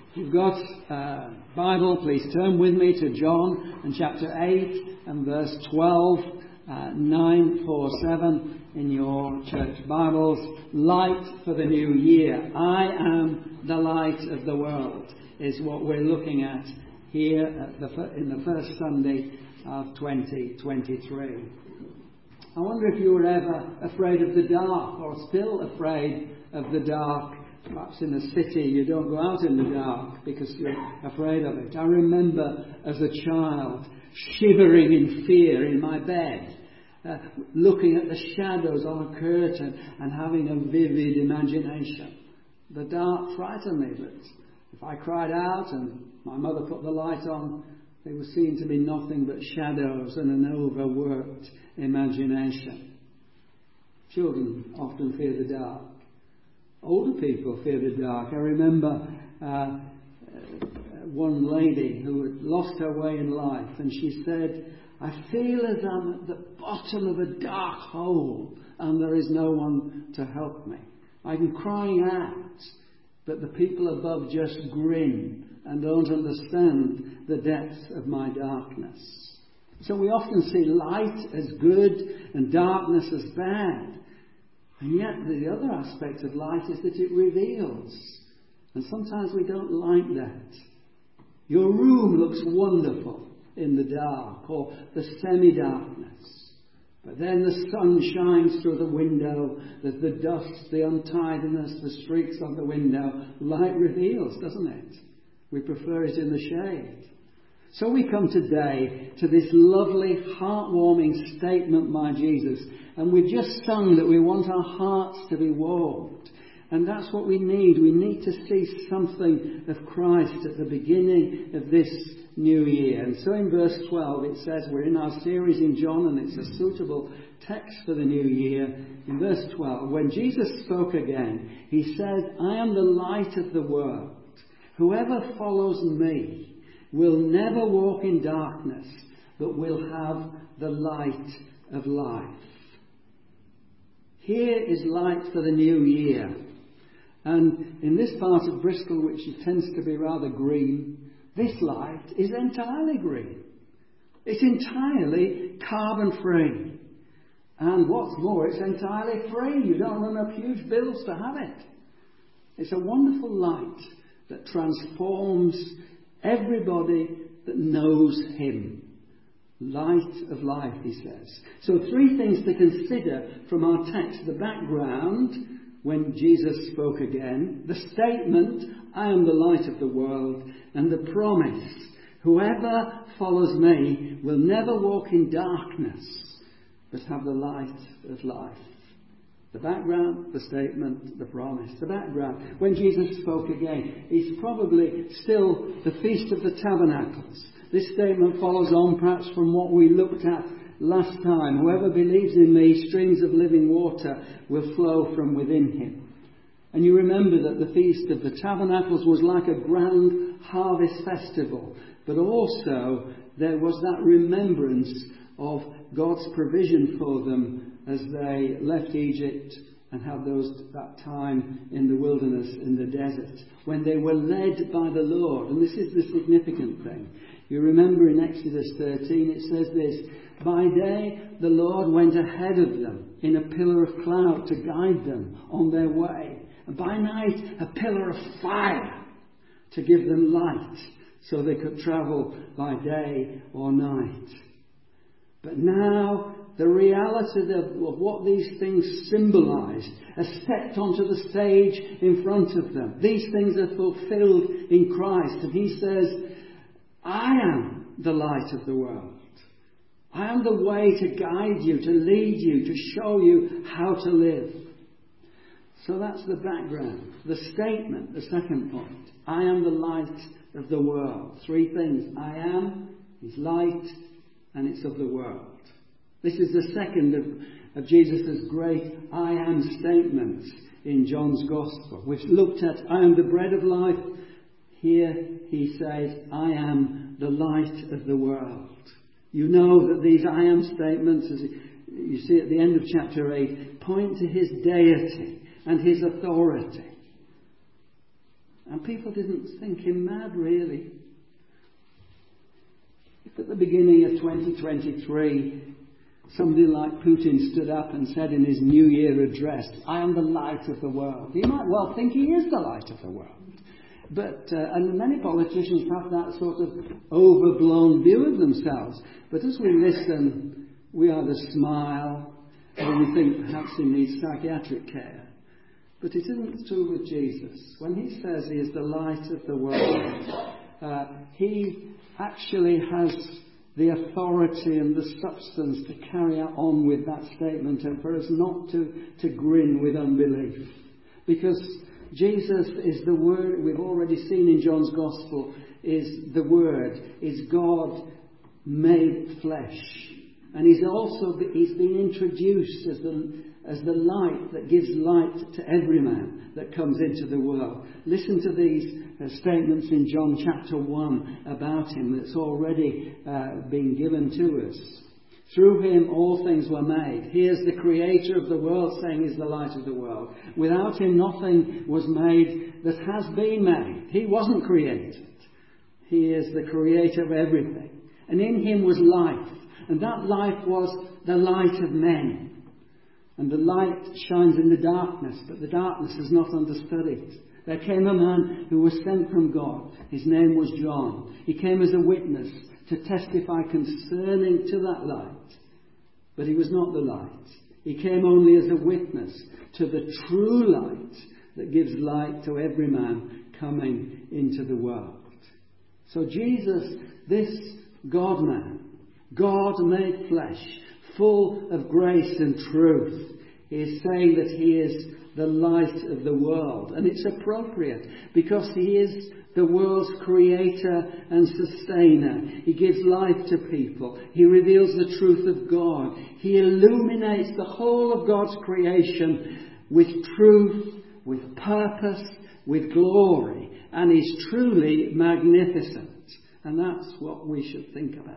If you've got a Bible, please turn with me to John and chapter 8 and verse 12, 947 in your church Bibles. Light for the new year. I am the light of the world is what we're looking at here in the first Sunday of 2023. I wonder if you were ever afraid of the dark or still afraid of the dark. Perhaps in a city you don't go out in the dark because you're afraid of it. I remember as a child shivering in fear in my bed, looking at the shadows on a curtain and having a vivid imagination. The dark frightened me, but if I cried out and my mother put the light on, they were seen to be nothing but shadows and an overworked imagination. Children often fear the dark. Older people fear the dark. I remember one lady who had lost her way in life, and she said, I feel as I'm at the bottom of a dark hole and there is no one to help me. I'm crying out, but the people above just grin and don't understand the depth of my darkness. So we often see light as good and darkness as bad. And yet the other aspect of light is that it reveals. And sometimes we don't like that. Your room looks wonderful in the dark or the semi-darkness. But then the sun shines through the window. There's the dust, the untidiness, the streaks on the window. Light reveals, doesn't it? We prefer it in the shade. So we come today to this lovely, heartwarming statement by Jesus. And we've just sung that we want our hearts to be warmed. And that's what we need. We need to see something of Christ at the beginning of this new year. And so in verse 12 it says, we're in our series in John and it's a suitable text for the new year. In verse 12, when Jesus spoke again, he said, I am the light of the world. Whoever follows me will never walk in darkness, but will have the light of life. Here is light for the new year. And in this part of Bristol, which tends to be rather green, this light is entirely green. It's entirely carbon free. And what's more, it's entirely free. You don't run up huge bills to have it. It's a wonderful light that transforms everybody that knows him. Light of life, he says. So 3 things to consider from our text. The background, when Jesus spoke again. The statement, I am the light of the world. And the promise, whoever follows me will never walk in darkness, but have the light of life. The background, the statement, the promise. The background, when Jesus spoke again, it's probably still the Feast of the Tabernacles. This statement follows on perhaps from what we looked at last time. Whoever believes in me, streams of living water will flow from within him. And you remember that the Feast of the Tabernacles was like a grand harvest festival. But also there was that remembrance of God's provision for them as they left Egypt and had that time in the wilderness, in the desert, when they were led by the Lord. And this is the significant thing. You remember in Exodus 13 it says this, by day the Lord went ahead of them in a pillar of cloud to guide them on their way. And by night a pillar of fire to give them light so they could travel by day or night. But now the reality of what these things symbolized has stepped onto the stage in front of them. These things are fulfilled in Christ. And he says, I am the light of the world. I am the way to guide you, to lead you, to show you how to live. So that's the background. The statement, the second point. I am the light of the world. 3 things. I am, is light, and it's of the world. This is the second of Jesus' great I am statements in John's Gospel. We've looked at I am the bread of life. Here he says, I am the light of the world. You know that these I am statements, as you see at the end of chapter 8, point to his deity and his authority. And And people didn't think him mad, really. If at the beginning of 2023, somebody like Putin stood up and said in his New Year address, "I am the light of the world," he might well think he is the light of the world. But and many politicians have that sort of overblown view of themselves. But as we listen, we either smile or we think perhaps he needs psychiatric care. But it isn't true with Jesus. When he says he is the light of the world, he actually has the authority and the substance to carry on with that statement and for us not to grin with unbelief. Because Jesus is the Word. We've already seen in John's Gospel, is the Word, is God made flesh. And he's been introduced as the light that gives light to every man that comes into the world. Listen to these statements in John chapter 1 about him that's already been given to us. Through him all things were made. He is the creator of the world, saying he's the light of the world. Without him nothing was made that has been made. He wasn't created. He is the creator of everything. And in him was life. And that life was the light of men. And the light shines in the darkness, but the darkness has not understood it. There came a man who was sent from God. His name was John. He came as a witness to testify concerning to that light. But he was not the light. He came only as a witness to the true light that gives light to every man coming into the world. So Jesus, this God-man, God made flesh, full of grace and truth, is saying that he is the light of the world. And it's appropriate because he is the world's creator and sustainer. He gives life to people. He reveals the truth of God. He illuminates the whole of God's creation with truth, with purpose, with glory. And is truly magnificent. And that's what we should think about.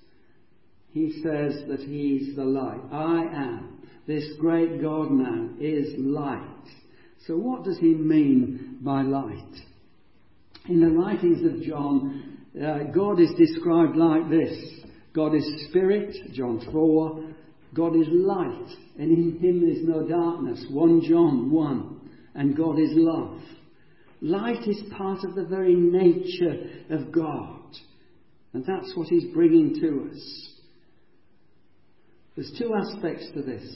He says that he's the light. I am. This great God-man is light. So what does he mean by light? In the writings of John, God is described like this. God is spirit, John 4. God is light, and in him is no darkness, 1 John 1. And God is love. Light is part of the very nature of God. And that's what he's bringing to us. There's two aspects to this.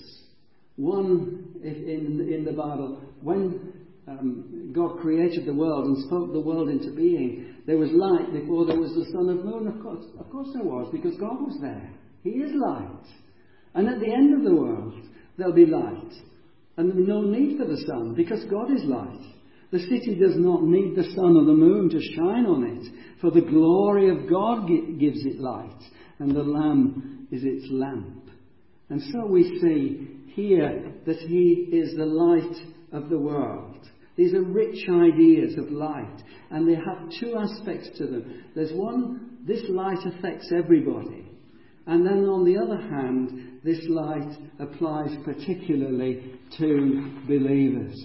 One, in the Bible, when God created the world and spoke the world into being, there was light before there was the sun and moon. Of course there was, because God was there. He is light. And at the end of the world, there'll be light. And there'll be no need for the sun, because God is light. The city does not need the sun or the moon to shine on it, for the glory of God gives it light, and the Lamb is its lamp. And so we see here that he is the light of the world. These are rich ideas of light, and they have two aspects to them. There's one, this light affects everybody. And then on the other hand, this light applies particularly to believers.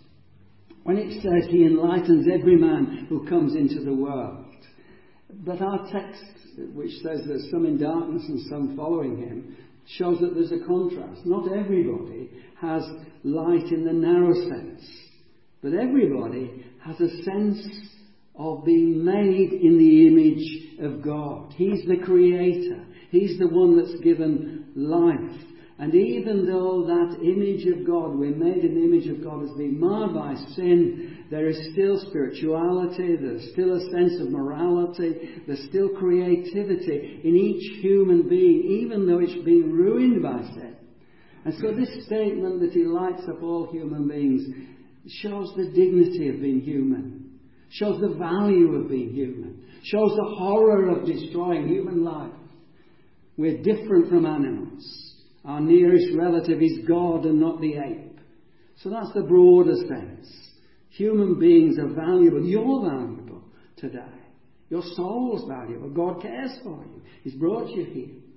When it says he enlightens every man who comes into the world. But our text, which says there's some in darkness and some following him, shows that there's a contrast. Not everybody has light in the narrow sense, but everybody has a sense of being made in the image of God. He's the creator. He's the one that's given life. And even though that image of God, we're made in the image of God, has been marred by sin, there is still spirituality, there's still a sense of morality, there's still creativity in each human being, even though it's been ruined by sin. And so this statement that he lights up all human beings shows the dignity of being human, shows the value of being human, shows the horror of destroying human life. We're different from animals. Our nearest relative is God and not the ape. So that's the broader sense. Human beings are valuable. You're valuable today. Your soul's valuable. God cares for you. He's brought you here.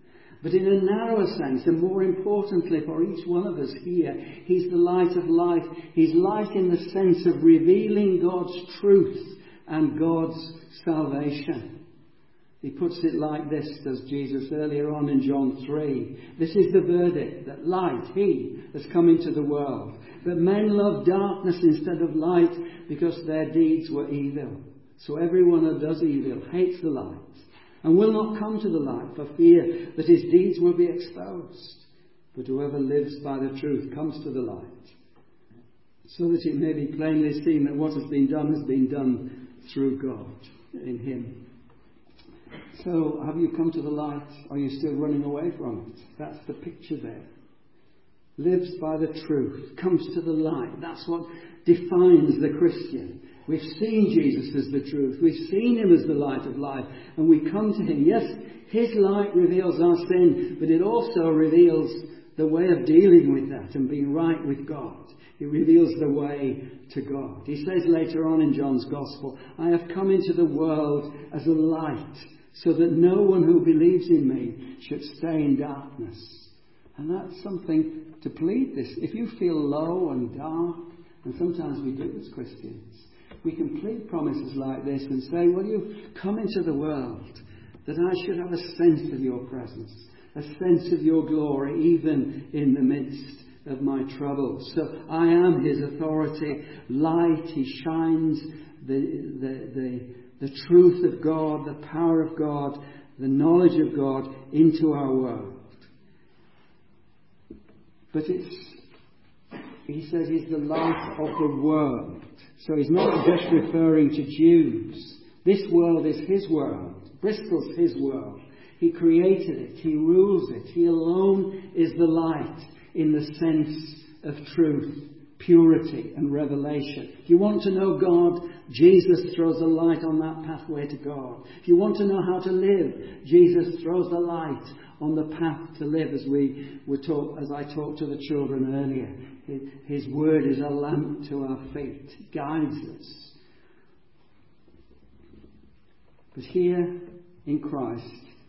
But in a narrower sense, and more importantly for each one of us here, he's the light of life. He's light in the sense of revealing God's truth and God's salvation. He puts it like this, does Jesus, earlier on in John 3. This is the verdict, that light, he, has come into the world. But men love darkness instead of light because their deeds were evil. So everyone who does evil hates the light and will not come to the light for fear that his deeds will be exposed. But whoever lives by the truth comes to the light, so that it may be plainly seen that what has been done through God in him. So, have you come to the light? Or are you still running away from it? That's the picture there. Lives by the truth, comes to the light. That's what defines the Christian. We've seen Jesus as the truth. We've seen him as the light of life. And we come to him. Yes, his light reveals our sin, but it also reveals the way of dealing with that and being right with God. It reveals the way to God. He says later on in John's Gospel, I have come into the world as a light, so that no one who believes in me should stay in darkness. And that's something to plead this. If you feel low and dark, and sometimes we do as Christians, we can plead promises like this and say, will you come into the world that I should have a sense of your presence, a sense of your glory, even in the midst of my troubles. So I am his authority, light. He shines the truth of God, the power of God, the knowledge of God into our world. But he says he's the light of the world. So he's not just referring to Jews. This world is his world. Bristol's his world. He created it. He rules it. He alone is the light in the sense of truth, purity and revelation. If you want to know God, Jesus throws a light on that pathway to God. If you want to know how to live, Jesus throws the light on the path to live, as I talked to the children earlier. His word is a lamp to our feet. It guides us. But here in Christ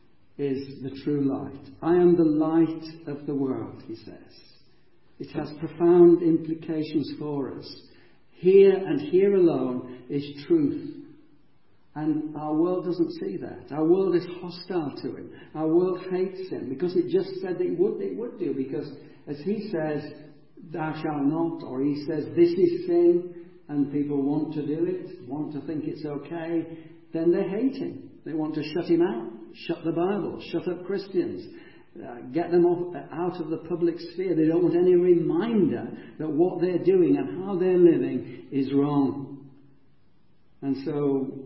is the true light. I am the light of the world, he says. It has profound implications for us. Here and here alone is truth. And our world doesn't see that. Our world is hostile to him. Our world hates him because it just said it would do. Because as he says, thou shalt not, or he says this is sin, and people want to do it, want to think it's okay, then they hate him. They want to shut him out, shut the Bible, shut up Christians, get them out of the public sphere. They don't want any reminder that what they're doing and how they're living is wrong. And so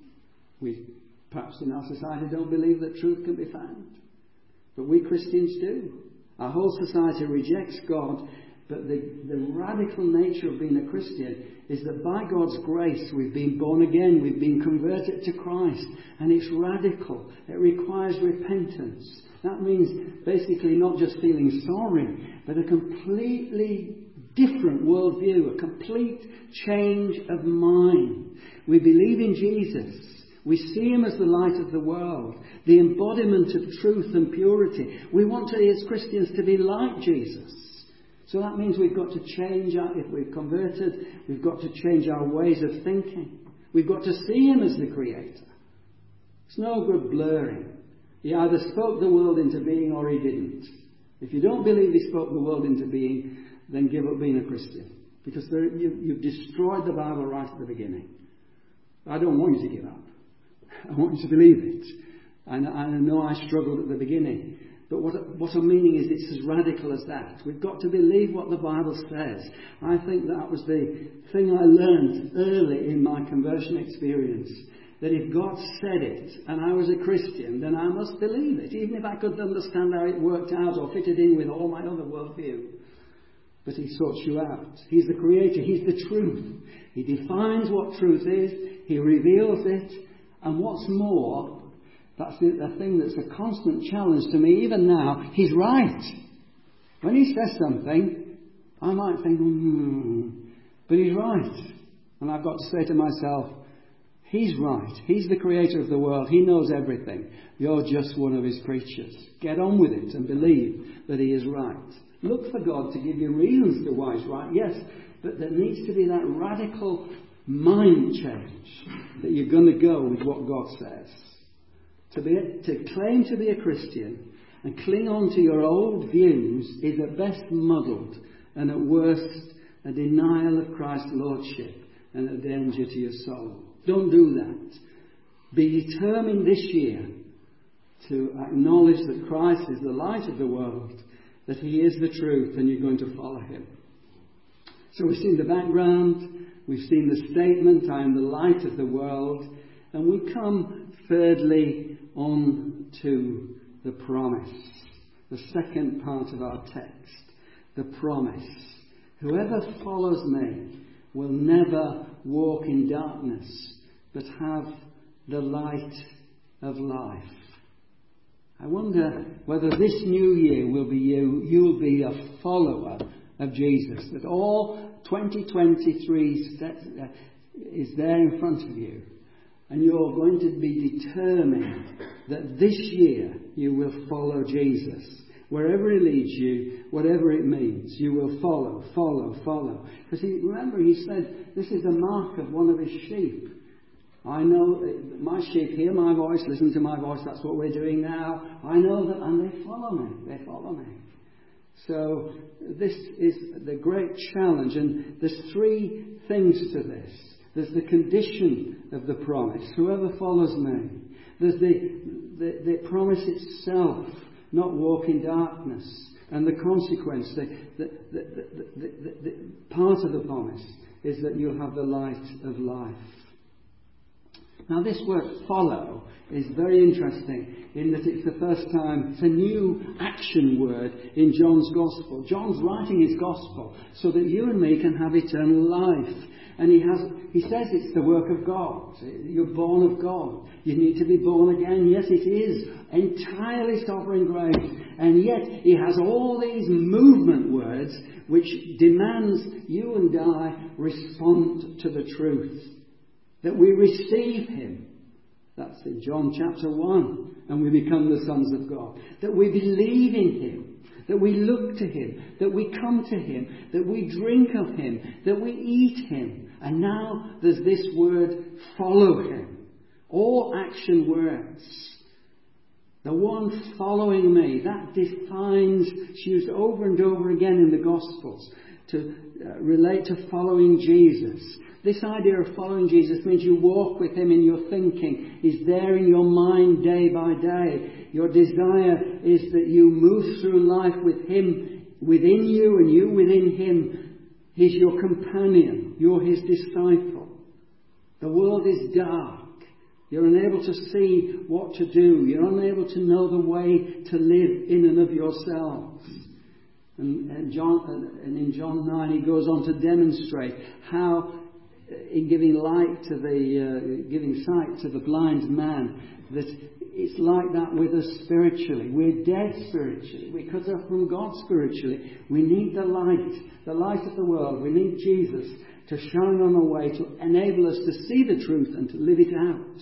we, perhaps in our society, don't believe that truth can be found. But we Christians do. Our whole society rejects God. But the radical nature of being a Christian is that by God's grace we've been born again, we've been converted to Christ, and it's radical. It requires repentance. That means basically not just feeling sorry, but a completely different worldview, a complete change of mind. We believe in Jesus. We see him as the light of the world, the embodiment of truth and purity. We want to, as Christians, to be like Jesus. So that means we've got to change if we've converted, we've got to change our ways of thinking. We've got to see him as the creator. It's no good blurring. He either spoke the world into being or he didn't. If you don't believe he spoke the world into being, then give up being a Christian. Because you've destroyed the Bible right at the beginning. I don't want you to give up. I want you to believe it. And I know I struggled at the beginning. But what I'm meaning is it's as radical as that. We've got to believe what the Bible says. I think that was the thing I learned early in my conversion experience. That if God said it and I was a Christian, then I must believe it. Even if I couldn't understand how it worked out or fitted in with all my other worldview. But he sorts you out. He's the creator. He's the truth. He defines what truth is. He reveals it. And what's more, that's the thing that's a constant challenge to me even now. He's right. When he says something, I might think, but he's right. And I've got to say to myself, He's right. He's the creator of the world. He knows everything. You're just one of his creatures. Get on with it and believe that he is right. Look for God to give you reasons to why he's right, yes, but there needs to be that radical mind change that you're going to go with what God says. To claim to be a Christian and cling on to your old views is at best muddled and at worst a denial of Christ's lordship and a danger to your soul. Don't do that. Be determined this year to acknowledge that Christ is the light of the world, that he is the truth, and you're going to follow him. So we've seen the background, we've seen the statement, I am the light of the world, and we come thirdly on to the promise, the second part of our text, the promise. Whoever follows me will never walk in darkness, but have the light of life. I wonder whether this new year will be you'll be a follower of Jesus, that all 2023 is there in front of you, and you're going to be determined that this year you will follow Jesus. Wherever he leads you, whatever it means, you will follow. Because remember, he said, this is the mark of one of his sheep. I know my sheep hear my voice, listen to my voice. That's what we're doing now. I know that, and they follow me. So this is the great challenge. And there's three things to this. There's the condition of the promise. Whoever follows me. There's the promise itself. Not walk in darkness. And the consequence, the part of the promise is that you'll have the light of life. Now this word follow is very interesting in that it's the first time, it's a new action word in John's Gospel. John's writing his Gospel so that you and me can have eternal life. And he says it's the work of God. You're born of God. You need to be born again. Yes, it is entirely sovereign grace. And yet he has all these movement words which demands you and I respond to the truth. That we receive him. That's in John chapter 1. And we become the sons of God. That we believe in him. That we look to him. That we come to him. That we drink of him. That we eat him. And now there's this word, follow him. All action words. The one following me. That defines, it's used over and over again in the Gospels to relate to following Jesus. This idea of following Jesus means you walk with him in your thinking. He's there in your mind day by day. Your desire is that you move through life with him within you and you within him. He's your companion. You're his disciple. The world is dark. You're unable to see what to do. You're unable to know the way to live in and of yourselves. And in John 9 he goes on to demonstrate how in giving sight to the blind man, that it's like that with us spiritually. We're dead spiritually. We cut off from God spiritually. We need the light of the world. We need Jesus to shine on our way, to enable us to see the truth and to live it out.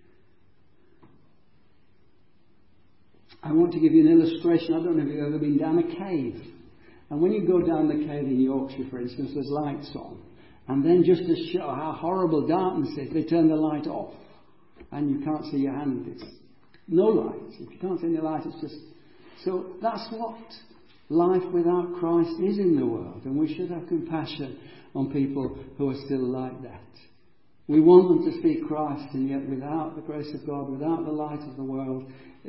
I want to give you an illustration. I don't know if you've ever been down a cave. And when you go down the cave in Yorkshire, for instance, there's lights on. And then just to show how horrible darkness is, they turn the light off. And you can't see your hand. It's no light. If you can't see any light, it's just... So that's what life without Christ is in the world. And we should have compassion on people who are still like that. We want them to see Christ, and yet without the grace of God, without the light of the world,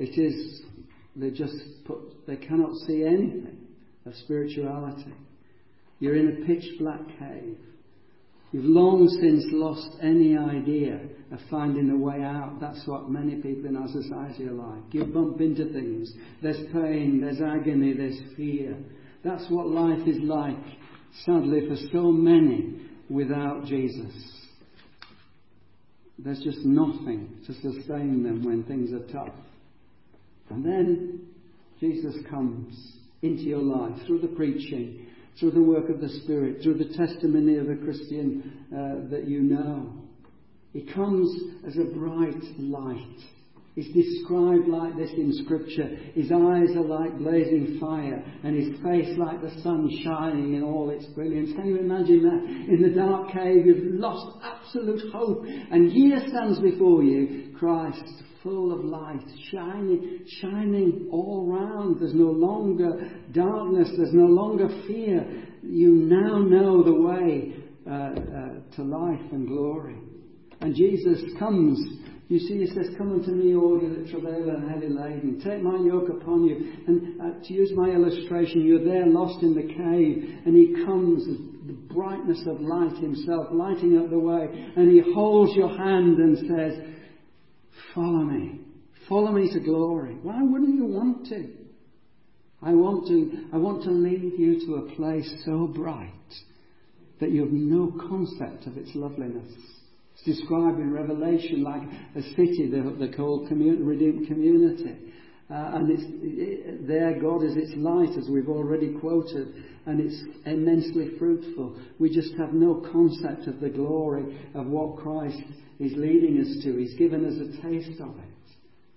they cannot see anything of spirituality. You're in a pitch black cave. You've long since lost any idea of finding a way out. That's what many people in our society are like. You bump into things. There's pain, there's agony, there's fear. That's what life is like, sadly, for so many without Jesus. There's just nothing to sustain them when things are tough. And then Jesus comes into your life through the preaching, through the work of the Spirit, through the testimony of a Christian that you know. He comes as a bright light. He's described like this in Scripture. His eyes are like blazing fire, and his face like the sun shining in all its brilliance. Can you imagine that? In the dark cave, you've lost absolute hope, and here stands before you Christ, full of light, shining all round. There's no longer darkness. There's no longer fear. You now know the way to life and glory. And Jesus comes. You see, he says, "Come unto me, all you that travail and heavy laden. Take my yoke upon you." And to use my illustration, you're there lost in the cave, and he comes as the brightness of light himself, lighting up the way, and he holds your hand and says, "Follow me. Follow me to glory." Why wouldn't you want to? I want to lead you to a place so bright that you have no concept of its loveliness. It's described in Revelation like a city they're called redeemed community. And there God is its light, as we've already quoted, and it's immensely fruitful. We just have no concept of the glory of what Christ is leading us to. He's given us a taste of it.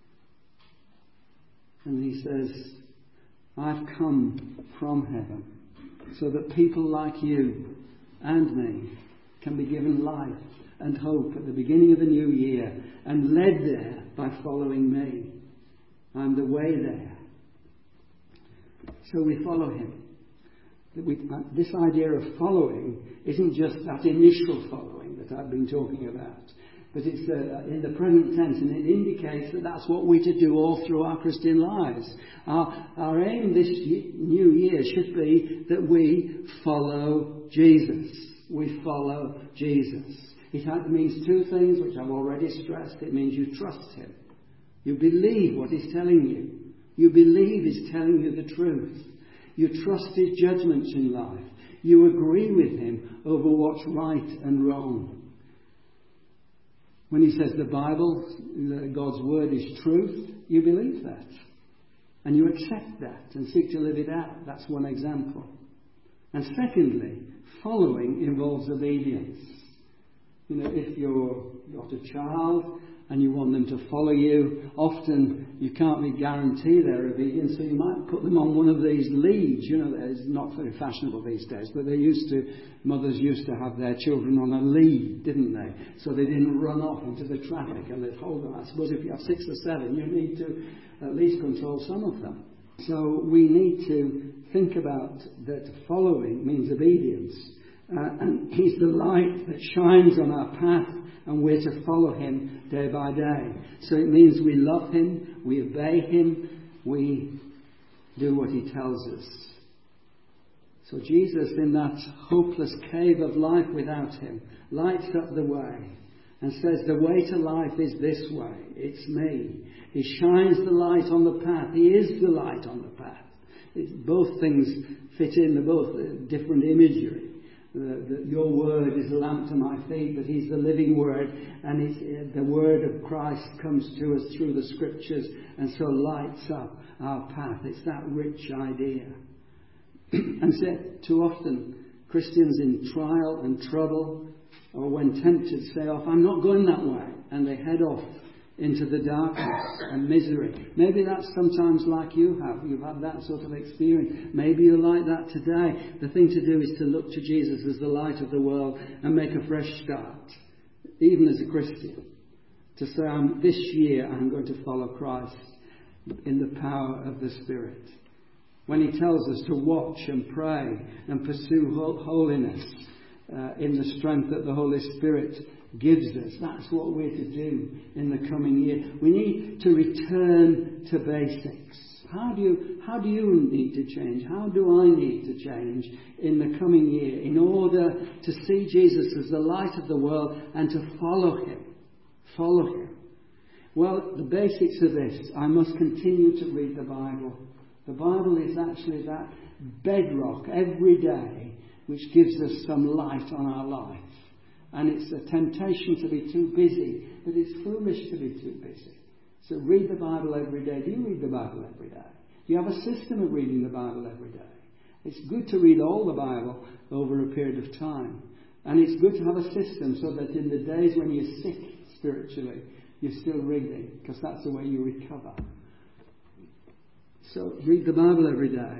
And he says, "I've come from heaven so that people like you and me can be given life and hope at the beginning of the new year, and led there by following me. I'm the way there." So we follow him. This idea of following isn't just that initial following that I've been talking about, but it's in the present tense, and it indicates that that's what we're to do all through our Christian lives. Our aim this new year should be that we follow Jesus. We follow Jesus. It means two things which I've already stressed. It means you trust him. You believe what he's telling you. You believe he's telling you the truth. You trust his judgments in life. You agree with him over what's right and wrong. When he says the Bible, God's word is truth, you believe that. And you accept that and seek to live it out. That's one example. And secondly, following involves obedience. You know, if you've got a child and you want them to follow you, often you can't be guaranteed their obedience, so you might put them on one of these leads. You know, it's not very fashionable these days, but mothers used to have their children on a lead, didn't they? So they didn't run off into the traffic, and they'd hold them. I suppose if you have 6 or 7, you need to at least control some of them. So we need to think about that following means obedience. And he's the light that shines on our path, and we're to follow him day by day. So it means we love him, we obey him, we do what he tells us. So Jesus, in that hopeless cave of life without him, lights up the way and says, the way to life is this way. It's me. He shines the light on the path. He is the light on the path. Both things fit in. They're both different imagery. Your word is a lamp to my feet, but he's the living word, and the word of Christ comes to us through the scriptures and so lights up our path. It's that rich idea. And so too often Christians in trial and trouble, or when tempted, say off, "I'm not going that way," and they head off into the darkness and misery. Maybe that's sometimes like you have. You've had that sort of experience. Maybe you're like that today. The thing to do is to look to Jesus as the light of the world and make a fresh start, even as a Christian. To say, this year I'm going to follow Christ in the power of the Spirit. When he tells us to watch and pray and pursue holiness in the strength that the Holy Spirit gives us. That's what we're to do in the coming year. We need to return to basics. How do you need to change? How do I need to change in the coming year in order to see Jesus as the light of the world and to follow him? Follow him. Well, the basics are this. I must continue to read the Bible. The Bible is actually that bedrock every day which gives us some light on our life. And it's a temptation to be too busy, but it's foolish to be too busy. So read the Bible every day. Do you read the Bible every day? Do you have a system of reading the Bible every day? It's good to read all the Bible over a period of time. And it's good to have a system so that in the days when you're sick spiritually, you're still reading, because that's the way you recover. So read the Bible every day.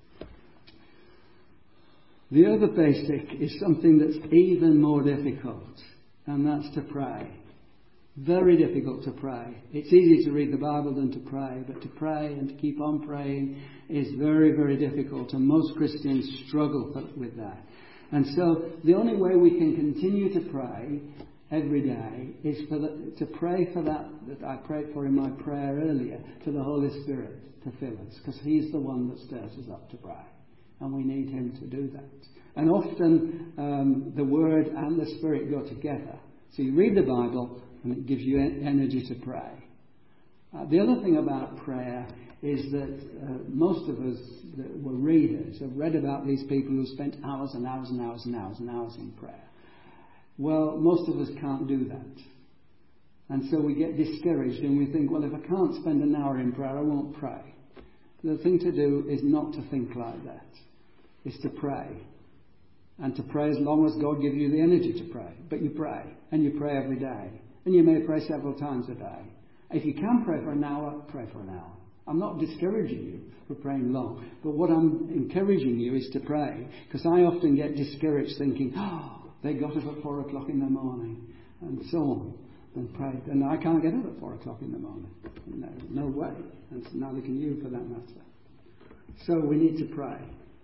The other basic is something that's even more difficult, and that's to pray. Very difficult to pray. It's easier to read the Bible than to pray, but to pray and to keep on praying is very, very difficult, and most Christians struggle with that. And so the only way we can continue to pray every day is to pray for that I prayed for in my prayer earlier, for the Holy Spirit to fill us, because He's the one that stirs us up to pray, and we need Him to do that. And often the Word and the Spirit go together. So you read the Bible and it gives you energy to pray. The other thing about prayer is that most of us that were readers have read about these people who spent hours and hours and hours and hours and hours in prayer. Well, most of us can't do that. And so we get discouraged and we think, well, if I can't spend an hour in prayer, I won't pray. The thing to do is not to think like that. It's to pray. And to pray as long as God gives you the energy to pray. But you pray. And you pray every day. And you may pray several times a day. If you can pray for an hour, pray for an hour. I'm not discouraging you for praying long. But what I'm encouraging you is to pray. Because I often get discouraged thinking, they got up at 4 o'clock in the morning. And so on. And prayed. And I can't get up at 4 o'clock in the morning. No way. And neither can you for that matter. So we need to pray.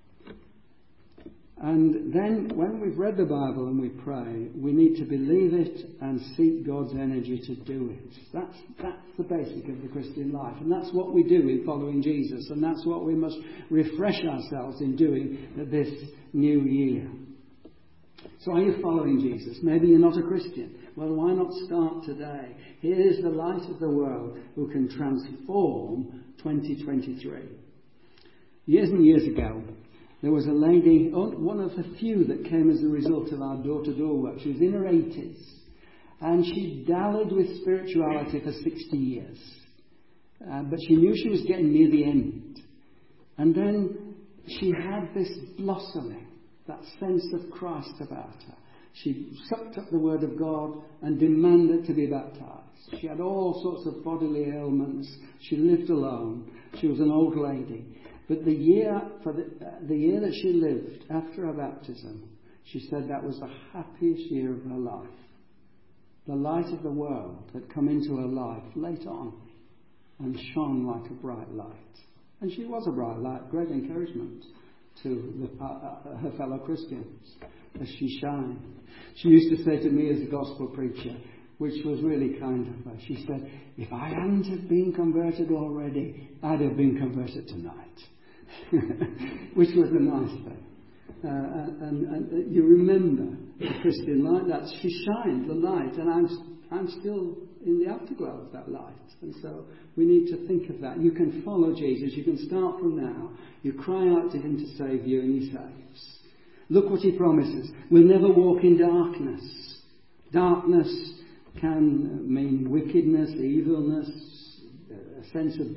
And then when we've read the Bible and we pray, we need to believe it and seek God's energy to do it. That's the basic of the Christian life. And that's what we do in following Jesus. And that's what we must refresh ourselves in doing this new year. So are you following Jesus? Maybe you're not a Christian. Well, why not start today? Here is the light of the world who can transform 2023. Years and years ago, there was a lady, one of the few that came as a result of our door-to-door work. She was in her 80s. And she dallied with spirituality for 60 years. But she knew she was getting near the end. And then she had this blossoming, that sense of Christ about her. She sucked up the Word of God and demanded to be baptized. She had all sorts of bodily ailments. She lived alone. She was an old lady. But the year that she lived after her baptism, she said that was the happiest year of her life. The light of the world had come into her life late on and shone like a bright light. And she was a bright light, great encouragement to her fellow Christians as she shined. She used to say to me as a gospel preacher, which was really kind of her, she said, if I hadn't have been converted already, I'd have been converted tonight. Which was a nice thing. And you remember a Christian like that. She shined the light, and I'm still in the afterglow of that light. And so we need to think of that. You can follow Jesus. You can start from now. You cry out to Him to save you, and He saves. Look what He promises. We'll never walk in darkness. Darkness can mean wickedness, evilness, a sense of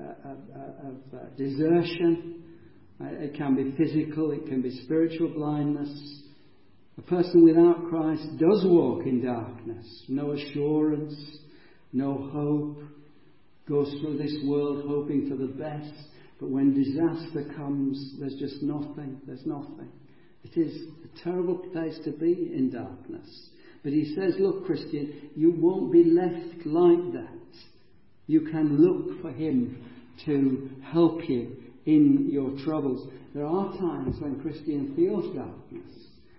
desertion. It can be physical, it can be spiritual blindness. A person without Christ does walk in darkness. No assurance, no hope. Goes through this world hoping for the best. But when disaster comes, there's just nothing. There's nothing. It is a terrible place to be in darkness. But He says, look, Christian, you won't be left like that. You can look for Him to help you in your troubles. There are times when Christian feels darkness.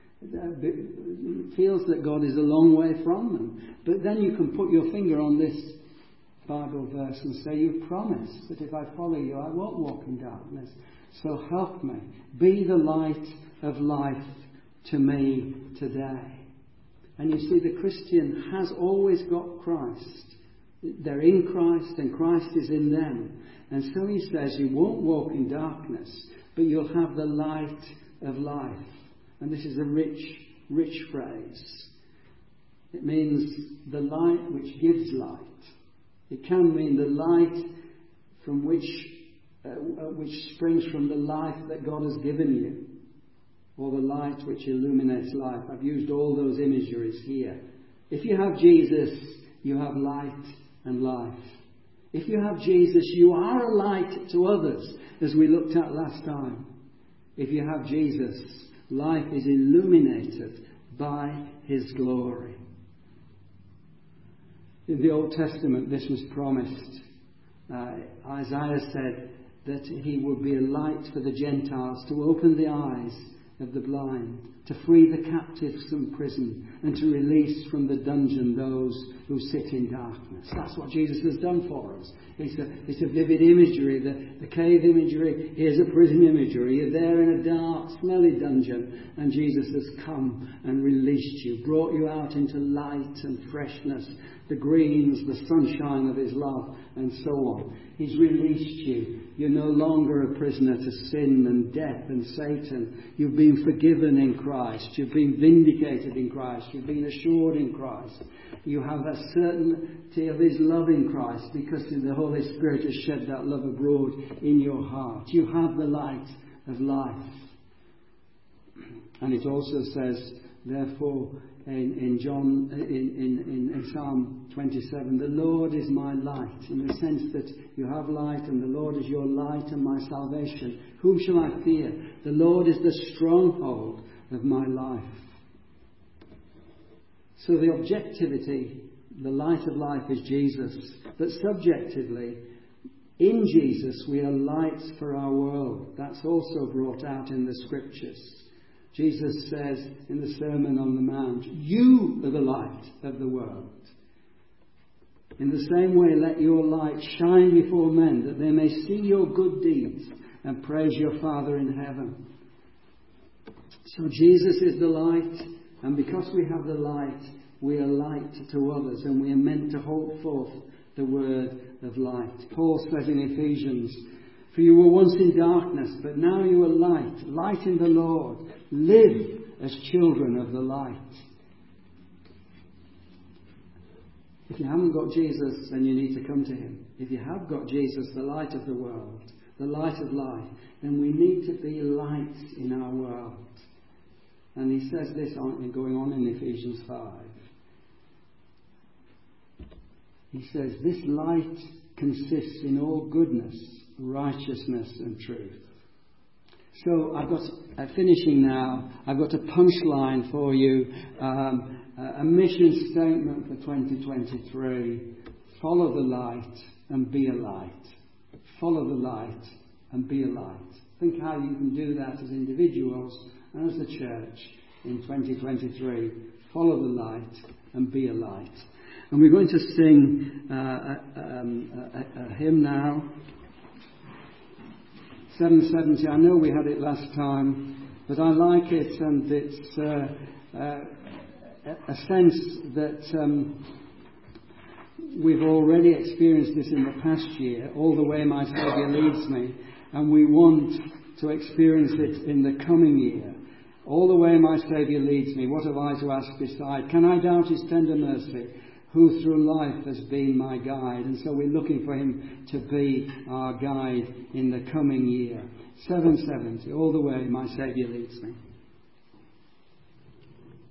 Feels that God is a long way from them. But then you can put your finger on this Bible verse and say, you've promised that if I follow you, I won't walk in darkness. So help me. Be the light of life to me today. And you see, the Christian has always got Christ. They're in Christ and Christ is in them. And so He says you won't walk in darkness, but you'll have the light of life. And this is a rich, rich phrase. It means the light which gives light. It can mean the light from which springs from the life that God has given you. or the light which illuminates life. I've used all those imageries here. If you have Jesus, you have light and life. If you have Jesus, you are a light to others, as we looked at last time. If you have Jesus, life is illuminated by his glory. In the Old Testament, this was promised. Isaiah said that he would be a light for the Gentiles, to open the eyes of the blind, to free the captives from prison, and to release from the dungeon those who sit in darkness. That's what Jesus has done for us. It's a vivid imagery. The cave imagery, here's a prison imagery. You're there in a dark, smelly dungeon, and Jesus has come and released you, brought you out into light and freshness, the greens, the sunshine of his love, and so on. He's released you. You're no longer a prisoner to sin and death and Satan. You've been forgiven in Christ. You've been vindicated in Christ. You've been assured in Christ. You have a certainty of his love in Christ, because the Holy Spirit has shed that love abroad in your heart. You have the light of life. And it also says, therefore, in Psalm 27, the Lord is my light, in the sense that you have light and the Lord is your light and my salvation. Whom shall I fear? The Lord is the stronghold of my life. So the objectivity, the light of life, is Jesus. But subjectively, in Jesus we are lights for our world. That's also brought out in the Scriptures. Jesus says in the Sermon on the Mount, you are the light of the world. In the same way, let your light shine before men, that they may see your good deeds and praise your Father in heaven. So Jesus is the light, and because we have the light, we are light to others, and we are meant to hold forth the word of light. Paul says in Ephesians, for you were once in darkness, but now you are light in the Lord. Live as children of the light. If you haven't got Jesus, then you need to come to him. If you have got Jesus, the light of the world, the light of life, then we need to be lights in our world. And he says this going on in Ephesians 5. He says, this light consists in all goodness, righteousness and truth. So I've got, finishing now, I've got a punchline for you, a mission statement for 2023. Follow the light and be a light. Follow the light and be a light. Think how you can do that as individuals and as a church in 2023. Follow the light and be a light. And we're going to sing a hymn now. 770. I know we had it last time, but I like it, and it's a sense that we've already experienced this in the past year. All the way my Saviour leads me, and we want to experience it in the coming year. All the way my Saviour leads me, what have I to ask beside? Can I doubt his tender mercy, who through life has been my guide? And so we're looking for him to be our guide in the coming year. 770, all the way my Saviour leads me.